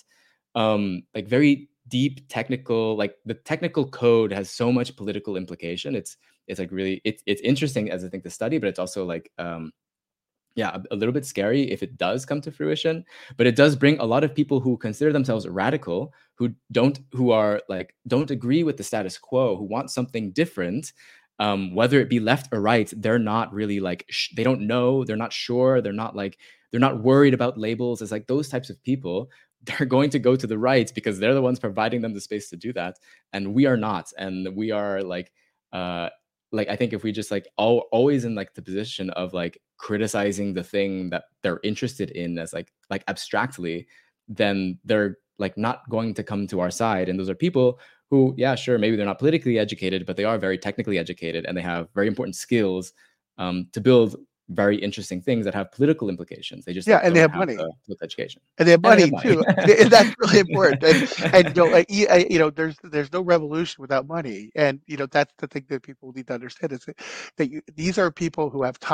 um, like very deep technical, like the technical code has so much political implication. It's it's like really it's it's interesting as I think to study, but it's also like um, yeah, a, a little bit scary if it does come to fruition. But it does bring a lot of people who consider themselves radical, who don't, who are like, don't agree with the status quo, who want something different. Um, whether it be left or right, they're not really like, sh- they don't know, they're not sure, they're not like, they're not worried about labels. It's like those types of people, they're going to go to the right because they're the ones providing them the space to do that. And we are not. And we are like, uh, like I think if we just like all always in like the position of like criticizing the thing that they're interested in as like like abstractly, then they're like not going to come to our side. And those are people who, yeah, sure, maybe they're not politically educated, but they are very technically educated and they have very important skills, um, to build very interesting things that have political implications. They just Yeah, like and they don't have have money. the political education. And they have And they have money money. too, and and that's really important. And and you know, I, I- you know, there's there's no revolution without money, and you know that's the thing that people need to understand is that, that you, these are people who have time.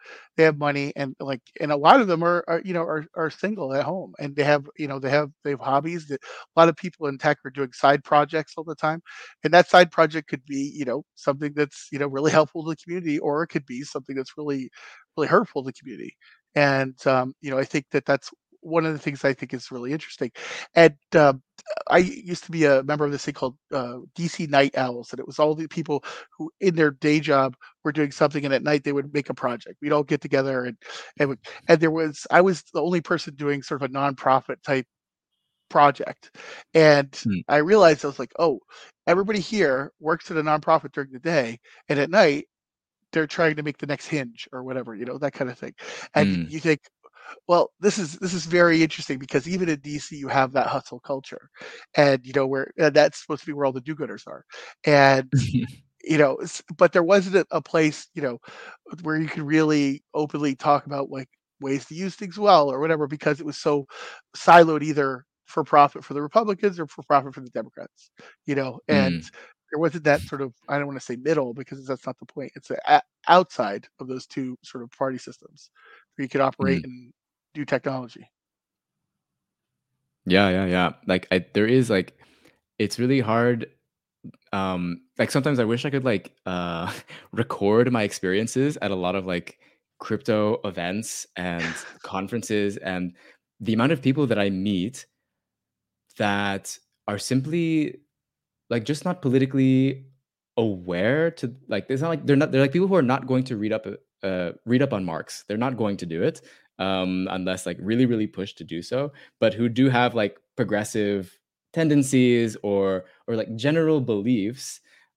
they have money, and like, and a lot of them are, are you know are, are single at home, and they have you know they have they have hobbies that a lot of people in tech are doing side projects all the time, and that side project could be you know something that's you know really helpful to the community, or it could be something that's really really hurtful to the community. And um, you know I think that that's one of the things I think is really interesting. And uh, I used to be a member of this thing called uh, D C Night Owls, and it was all the people who, in their day job, were doing something, and at night they would make a project. We'd all get together, and and, would, and there was I was the only person doing sort of a nonprofit type project, and Mm, I realized I was like, oh, everybody here works at a nonprofit during the day, and at night they're trying to make the next Hinge or whatever, you know, that kind of thing. And mm, you think, well, this is this is very interesting because even in D C you have that hustle culture, and you know where and that's supposed to be where all the do-gooders are, and you know, s- but there wasn't a, a place you know where you could really openly talk about like ways to use things well or whatever because it was so siloed either for profit for the Republicans or for profit for the Democrats, you know, and mm, there wasn't that sort of I don't want to say middle because that's not the point. It's a, a, outside of those two sort of party systems where you could operate mm. and do technology. Yeah, yeah, yeah. Like I, there is like, it's really hard. Um, like sometimes I wish I could like uh record my experiences at a lot of like crypto events and conferences, and the amount of people that I meet that are simply like just not politically aware to like it's not like they're not they're like people who are not going to read up uh uh, read up on Marx. They're not going to do it um unless like really really pushed to do so, but who do have like progressive tendencies or or like general beliefs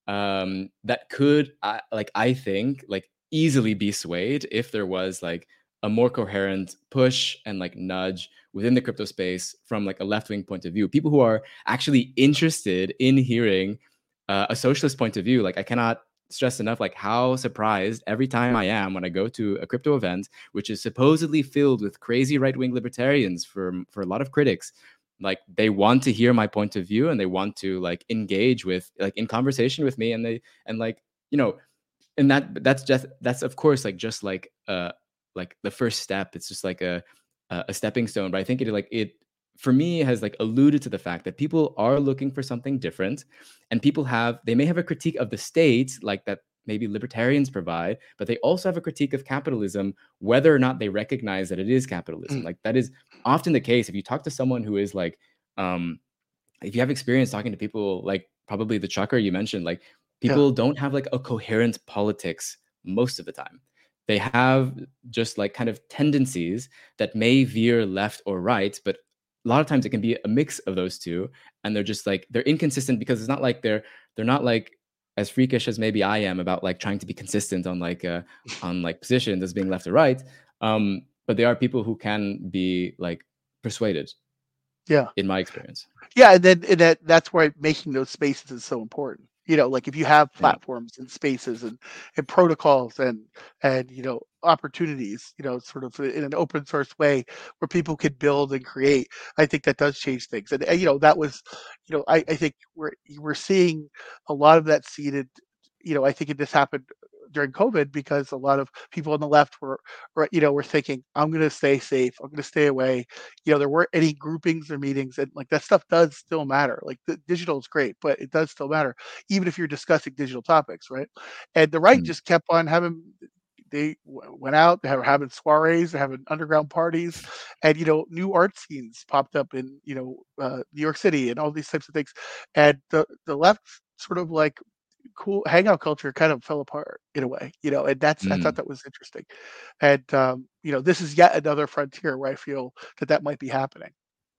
um that could uh, like I think like easily be swayed if there was like a more coherent push and like nudge within the crypto space from like a left-wing point of view, people who are actually interested in hearing uh, a socialist point of view. Like I cannot stress enough like how surprised every time I am when I go to a crypto event, which is supposedly filled with crazy right-wing libertarians for for a lot of critics. Like they want to hear my point of view and they want to like engage with like in conversation with me, and they and like you know and that that's just that's of course like just like uh like the first step. It's just like a a a stepping stone, but I think it like it for me has like alluded to the fact that people are looking for something different, and people have they may have a critique of the state like that maybe libertarians provide, but they also have a critique of capitalism, whether or not they recognize that it is capitalism. Mm, Like that is often the case if you talk to someone who is like um if you have experience talking to people like probably the trucker you mentioned, like yeah, people don't have like a coherent politics most of the time. They have just like kind of tendencies that may veer left or right, but a lot of times it can be a mix of those two, and they're just like they're inconsistent because it's not like they're they're not like as freakish as maybe I am about like trying to be consistent on like uh on like positions as being left or right. Um, but they are people who can be like persuaded, yeah. in my experience. Yeah, and then and that that's why making those spaces is so important. You know, like if you have Yeah. platforms and spaces and and protocols and and you know opportunities, you know, sort of in an open source way where people can build and create, I think that does change things. And, and you know, that was, you know, I, I think we're we're seeing a lot of that seeded. You know, I think it just happened during COVID because a lot of people on the left were, were you know, were thinking, I'm going to stay safe, I'm going to stay away, you know, there weren't any groupings or meetings, and like that stuff does still matter. Like the digital is great, but it does still matter, even if you're discussing digital topics, right? And the right Mm, just kept on having. They w- went out. They were having soirees, they're having underground parties, and you know, new art scenes popped up in you know uh, New York City and all these types of things. And the the left sort of like cool hangout culture kind of fell apart in a way, you know, and that's I thought mm. that was interesting. And um, you know, this is yet another frontier where I feel that that might be happening.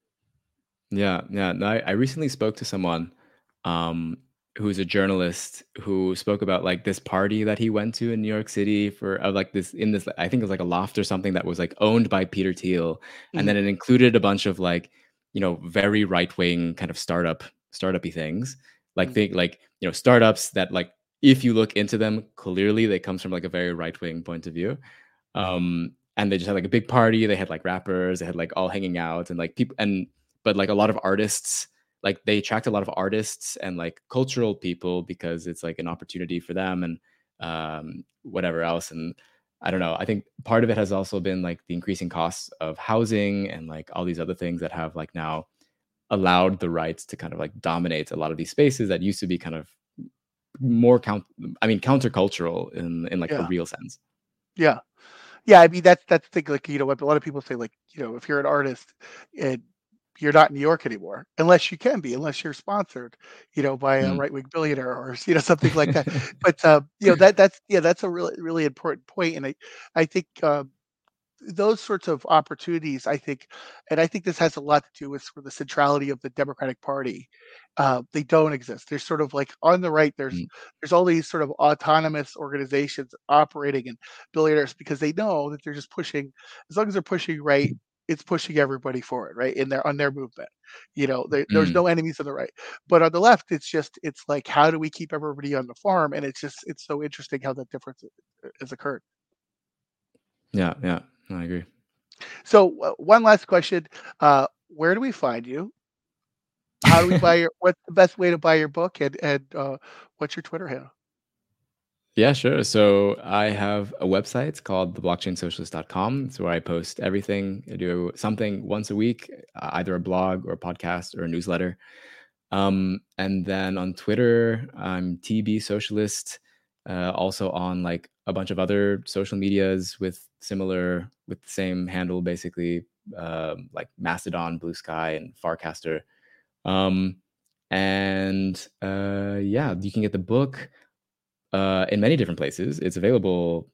Yeah, yeah. No, I, I recently spoke to someone um, who's a journalist who spoke about like this party that he went to in New York City for uh, like this in this I think it was like a loft or something that was like owned by Peter Thiel, and Mhm, then it included a bunch of like you know very right wing kind of startup startupy things, like mhm, think like you know startups that like if you look into them clearly they comes from like a very right wing point of view. Um, and they just had like a big party. They had like rappers. They had like all hanging out and like people and but like a lot of artists. Like they attract a lot of artists and like cultural people because it's like an opportunity for them and um, whatever else. And I don't know. I think part of it has also been like the increasing costs of housing and like all these other things that have like now allowed the right to kind of like dominate a lot of these spaces that used to be kind of more count I mean countercultural in in like a Yeah, real sense. yeah. Yeah, I mean, that's that's the thing, like, you know, what a lot of people say, like, you know, if you're an artist and you're not in New York anymore, unless you can be, unless you're sponsored, you know, by a Mm. right-wing billionaire or, you know, something like that. But, uh, you know, that that's yeah, that's a really, really important point, and I I think, um those sorts of opportunities, I think, and I think this has a lot to do with sort of the centrality of the Democratic Party. Uh, they don't exist. There's sort of like on the right, there's Mm, there's all these sort of autonomous organizations operating and billionaires because they know that they're just pushing, as long as they're pushing right, it's pushing everybody forward, right? In their on their movement. You know, there, there's mm. no enemies on the right. But on the left, it's just it's like how do we keep everybody on the farm? And it's just it's so interesting how that difference uh, has occurred. Yeah, yeah. No, I agree. So, uh, one last question, uh, where do we find you? How do we buy your what's the best way to buy your book, and and, uh, what's your Twitter handle? Yeah, sure. So I have a website called the blockchain socialist dot com. It's where I post everything. I do something once a week, uh, either a blog or a podcast or a newsletter. Um, and then on Twitter, I'm T B Socialist. Uh, also on like a bunch of other social medias with similar, with the same handle, basically, um, like Mastodon, Blue Sky, and Farcaster. Um, and uh, yeah, you can get the book uh, in many different places. It's available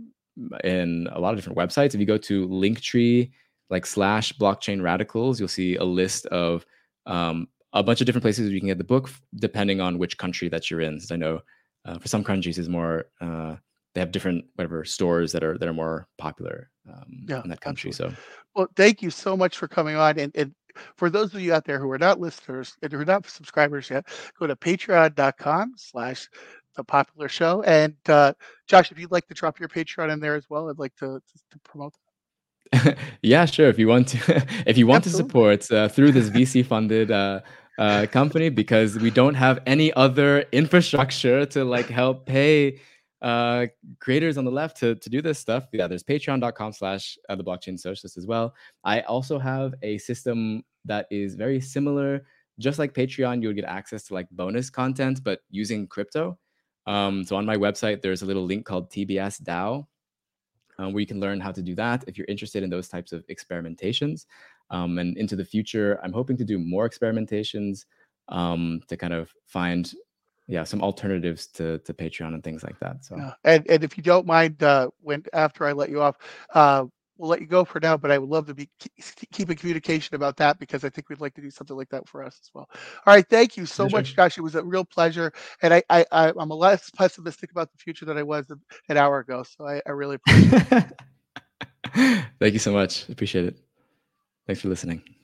in a lot of different websites. If you go to Linktree, like slash blockchain radicals, you'll see a list of um, a bunch of different places where you can get the book, f- depending on which country that you're in. So I know uh, for some countries is more uh, they have different whatever stores that are that are more popular um, Yeah, in that country. absolutely. So Well, thank you so much for coming on, and and for those of you out there who are not listeners and who are not subscribers yet, go to patreon dot com slash The Popular Show, and, uh, Josh, if you'd like to drop your Patreon in there as well, I'd like to to to promote that. yeah, sure. If you want to, if you want to Absolutely. support uh, through this V C funded uh, uh, company, because we don't have any other infrastructure to like help pay uh, creators on the left to to do this stuff. Yeah, there's patreon dot com slash uh, the blockchain socialist as well. I also have a system that is very similar. Just like Patreon, you'll get access to like bonus content, but using crypto. Um, so on my website, there's a little link called T B S DAO, um, where you can learn how to do that if you're interested in those types of experimentations. Um, and into the future, I'm hoping to do more experimentations um, to kind of find, yeah, some alternatives to to Patreon and things like that. So Yeah, and and if you don't mind, uh, when after I let you off, uh, we'll let you go for now, but I would love to be keep keep in communication about that because I think we'd like to do something like that for us as well. All right, thank you yeah, so sure. much, Josh. It was a real pleasure, and I I, I I'm a less pessimistic about the future than I was an hour ago. So I, I really appreciate it. Thank you so much. Appreciate it. Thanks for listening.